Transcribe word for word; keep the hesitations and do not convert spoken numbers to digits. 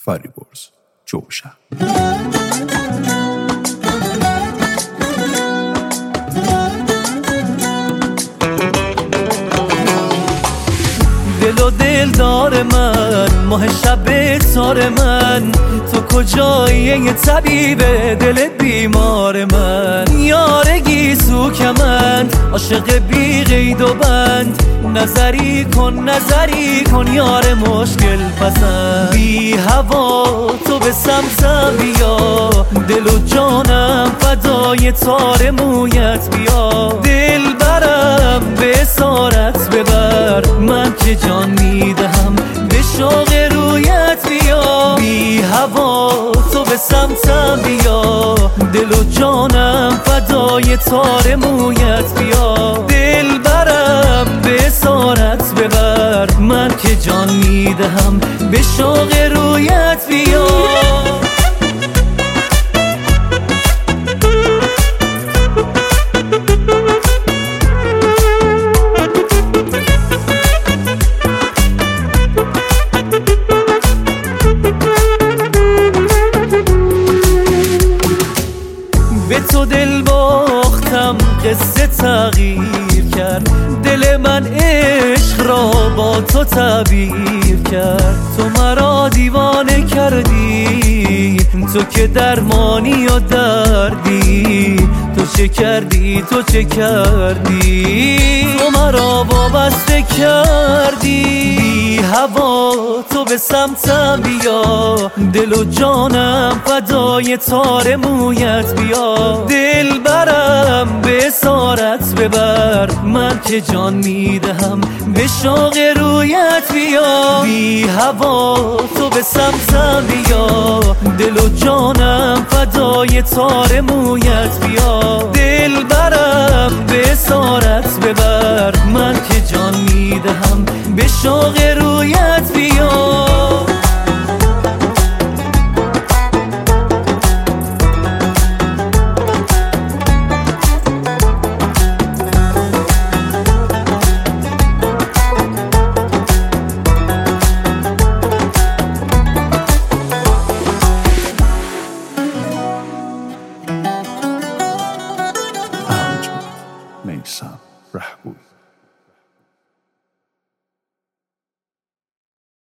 فریبرز جوشن. دل و دلدار من، ماه شب تار من، تو کجایی یه طبیب دل بیمار من؟ یارگی سوک من، عاشق بی قید و بند، نظری کن نظری کن یار مشکل پسند. بی هوا تو به سمتم بیا، دل و جانم فدای تار مویت بیا. دل برم به اسارت ببر، من که جان میدهم به شوق رویت بیا. بی هوا تو به سمتم بیا، دل و جانم فدای تار مویت بیا. دل برم به اسارت ببر، من که جان میدهم به شوق رویت بیا. به تو دل باختم، قصه تغییر کرد، دل من عشق را با تو تعبیر کرد. تو مرا دیوانه کردی، تو که درمانی و دردی، تو چه کردی تو چه کردی، تو مرا وابسته کردی. بی هوا تو به سمتم بیا، دل و جانم فدای تار مویت بیا. دل برم به اسارت ببر، من که جان میدهم به شوق رویت بیا. بی هوا تو به سمتم بیا، دل و جانم فدای تار مویت بیا. دل برم به اسارت ببر، من که جان